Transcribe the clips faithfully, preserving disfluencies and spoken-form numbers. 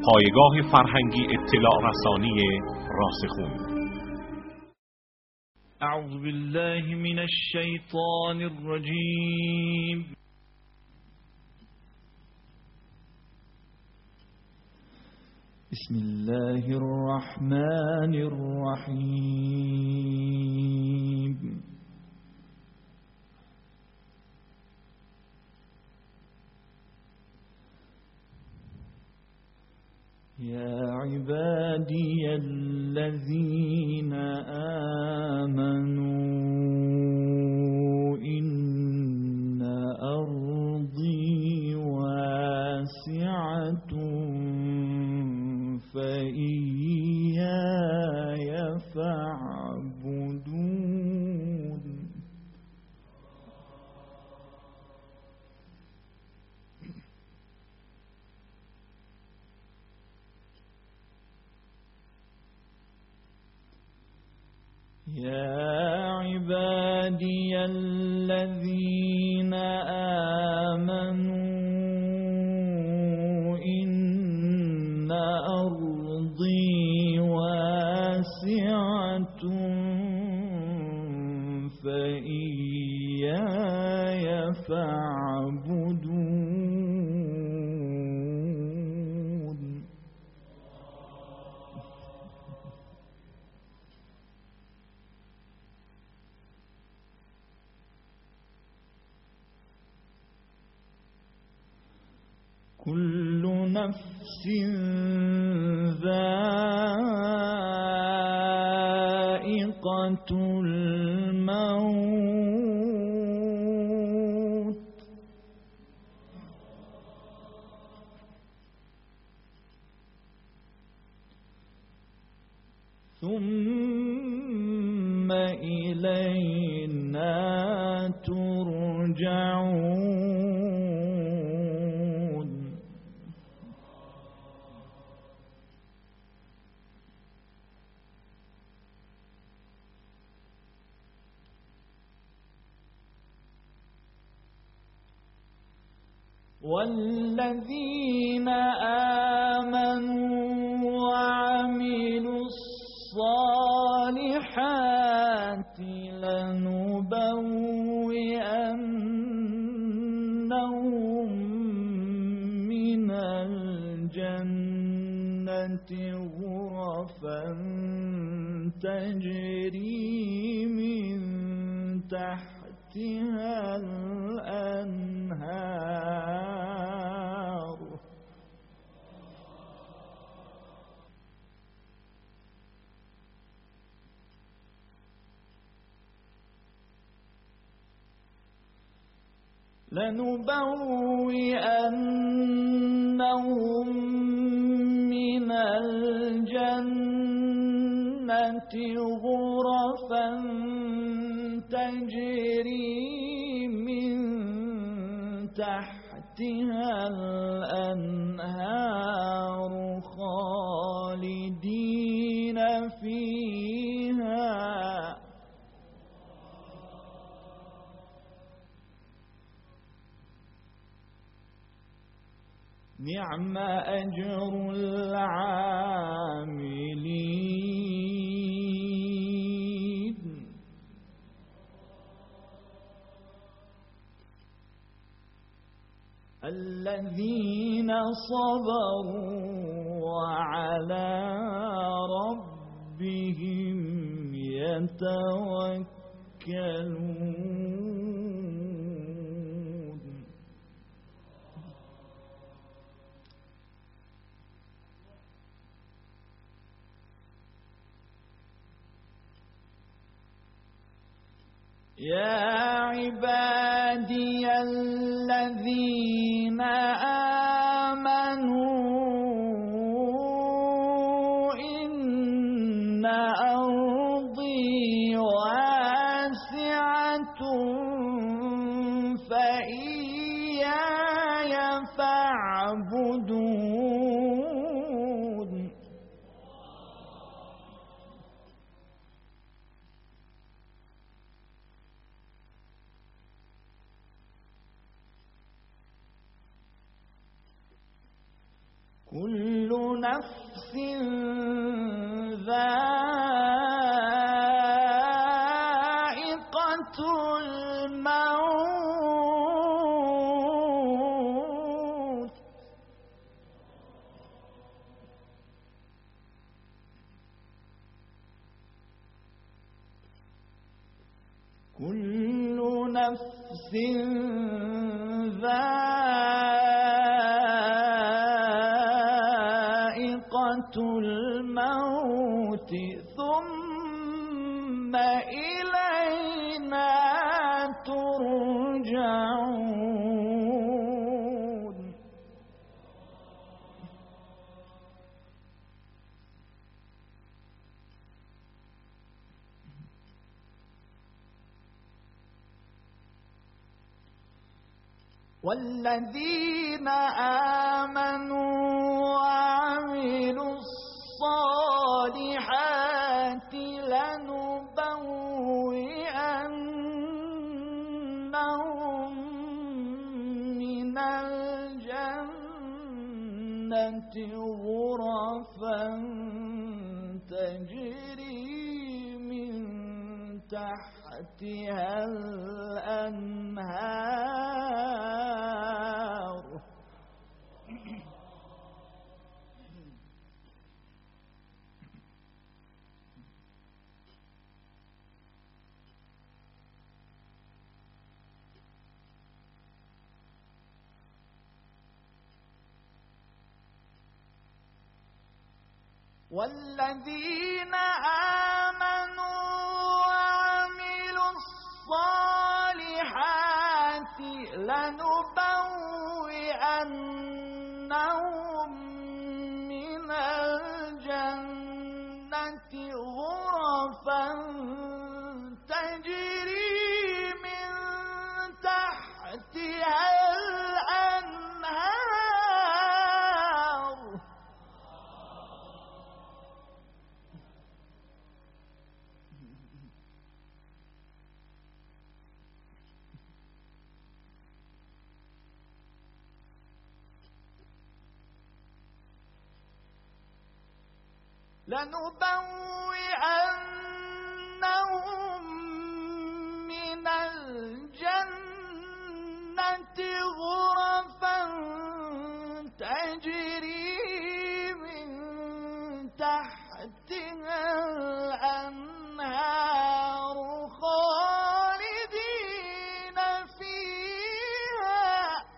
پایگاه فرهنگی اطلاع رسانی راسخون. اعوذ بالله من الشیطان الرجیم. بسم الله الرحمن الرحیم. يا عبادي الذين آمنوا إن أرضي واسعة فإياي فاعبدون. يا عبادي الذين آمنوا إن أرضي واسعة فإياي فاعبدون. كل نفس ذائقة الموت ثم إلينا ترجعون. والذين آمنوا وعملوا الصالحات لنبوئنهم من الجنة غرفا تجري من تحتها الأنهار لنبوئنهم من الجنة غرفا تجري من تحتها الأنهار خالدين فيها نعم أجر العاملين. الذين صبروا وعلى ربهم يتوكلون. يا عبادي الذين آمنوا إن أرضي واسعة فإياي فاعبدون. كل نفس ذائقة الموت كل نفس ذائقة الموت ثم إلينا ترجعون والذين آمنوا وعملوا الصالحات لنبوئنهم من الجنة غرفا تجري من تحتها الأنهار والذين آمنوا وعملوا الصالحات لنبوئنهم من الجنة غرفا تجري من تحتها الأنهار لنبوئنهم من الجنة غرفا تجري من تحتها الأنهار خالدين فيها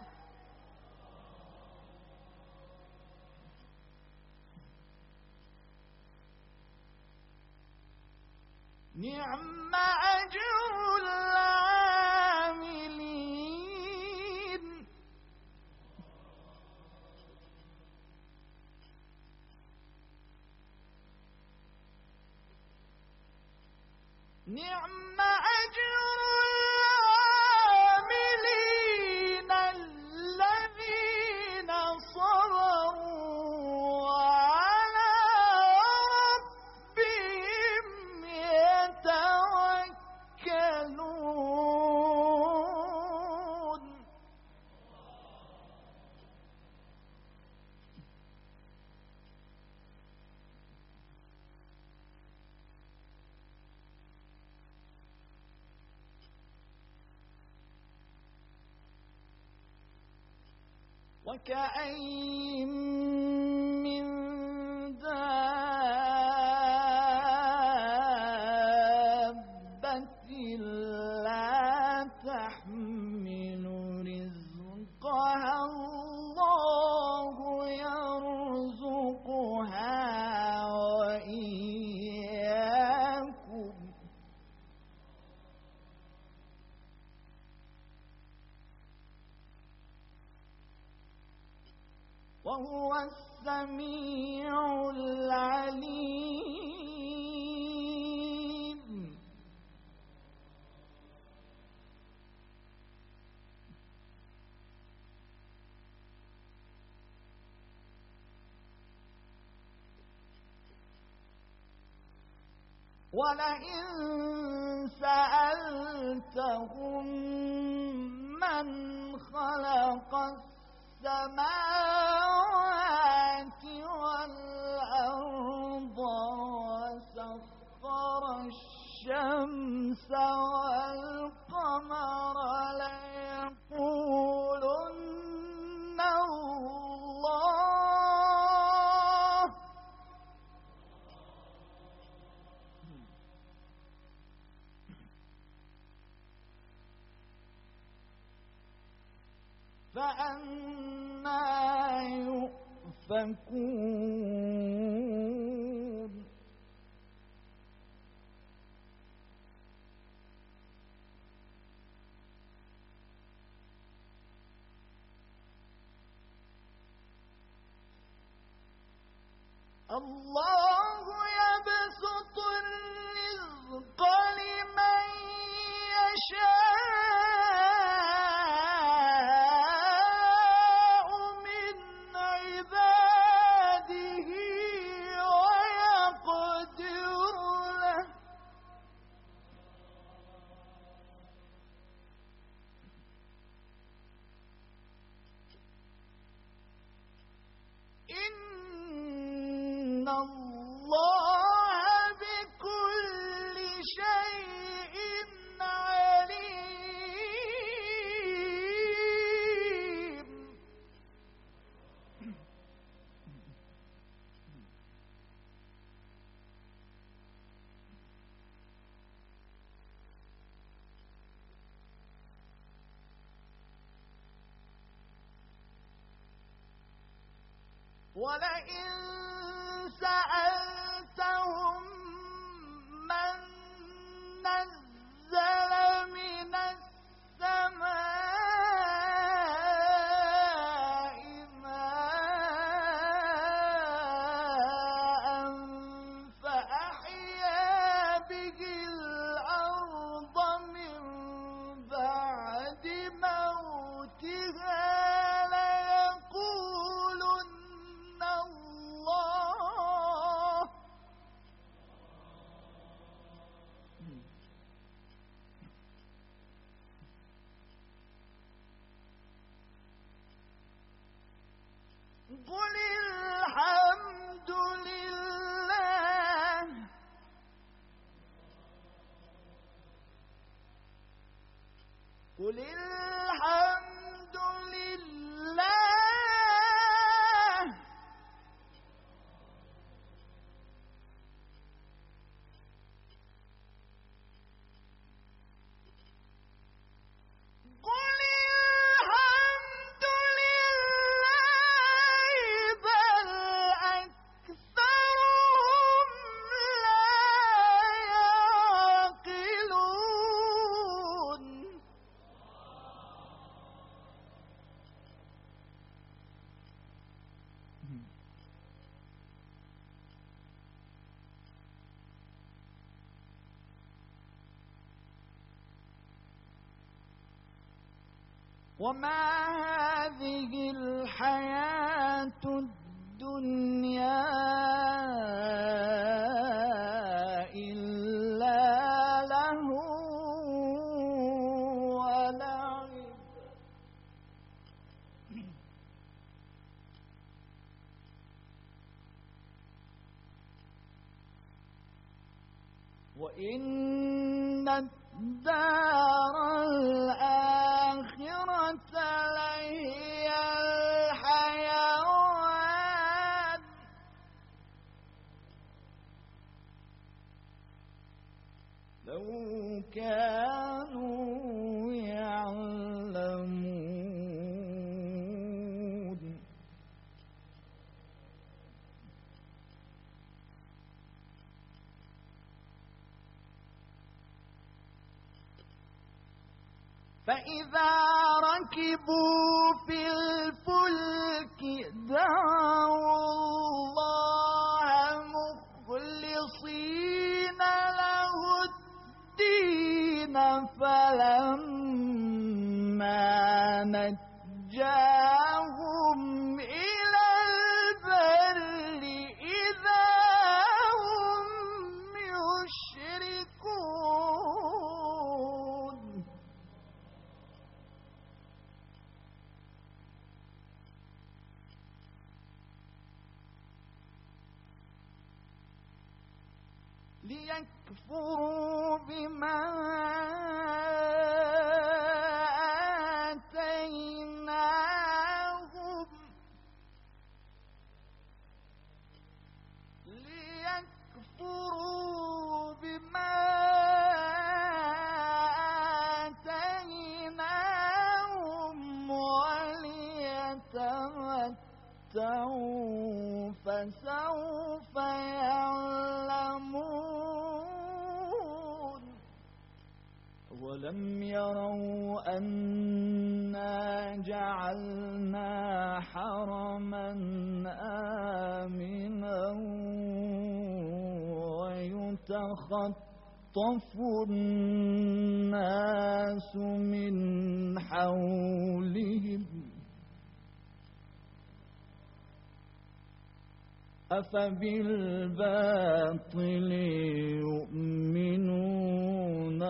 نعم أجر العاملين نعم أجر العاملين الذين صبروا وعلى ربهم يتوكلون وكأين من دابة لا تحمل رزقها الله يرزقها وإياكم وهو السميع العليم ولئن سألتهم من خلق السماوات والأرض يؤفكون الله يبسط الرزق لمن يشاء من عباده ويقدر له إن الله بكل شيء عليم ولئن سألتهم من نزل من السماء ماء فأحيا به الأرض من بعد موتها ليقولن الله قل الحمد لله قل الحمد لله قل الحمد لله بل أكثرهم لا يعقلون وما هذه الحياة الدنيا إلا لهو ولعب وإن الدار الآخرة لهي الحيوان لو كانوا يعلمون فإذا ركبوا في الفلك دعوا الله مخلصين له الدين فلما نجاهم إلى البر إذا هم يشركون ليكفروا بما آتيناهم ليكفروا بما آتيناهم وليتمتعوا تمتعوا فسوف يعلمون ولم يروا أنا جعلنا حرما آمنا ويتخطف الناس من حولهم أفبالباطل يؤمنون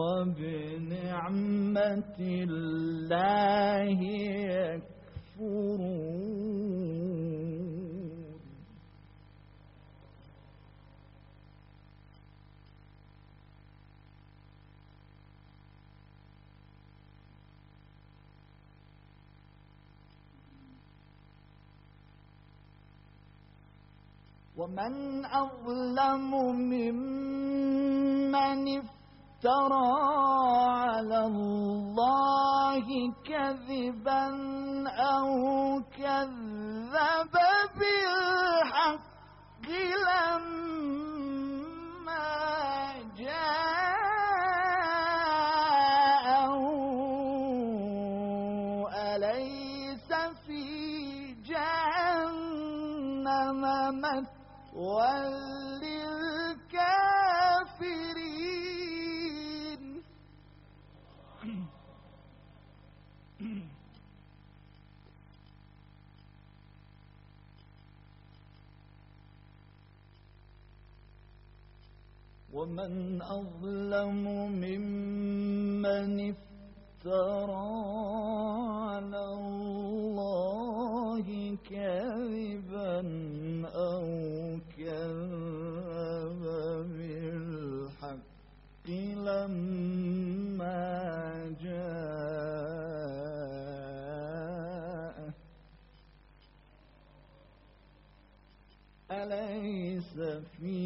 وبنعمة الله يكفرون ومن أظلم ممن افترى على الله كذبا أو كذب بالحق لما جاءه أليس في جهنم وللكافرين ومن أظلم ممن افترى على الله كذبا أو كذب بالحق لما جاءه أليس في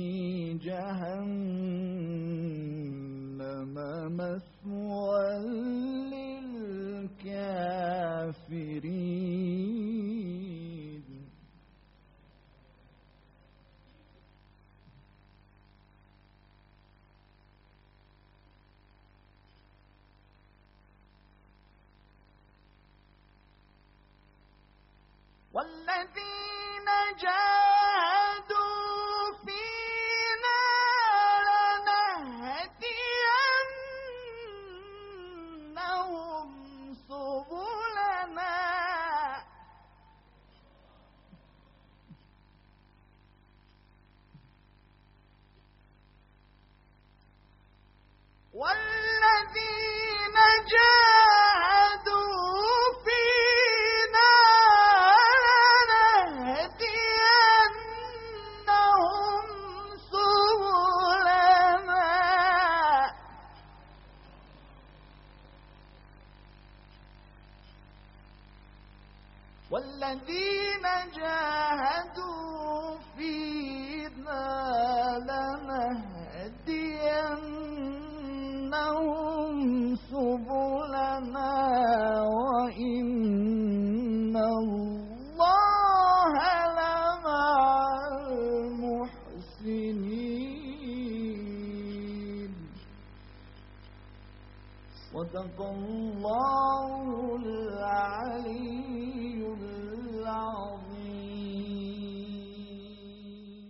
جهنم مثوى للكافرين والذين جاهدوا فينا لنهدينهم سبلنا والذين جاهدوا فينا لنهدينهم سبلنا والذين جاهدوا فينا لنهدينهم سبلنا وإن الله لمع المحسنين صدق الله العلي العظيم.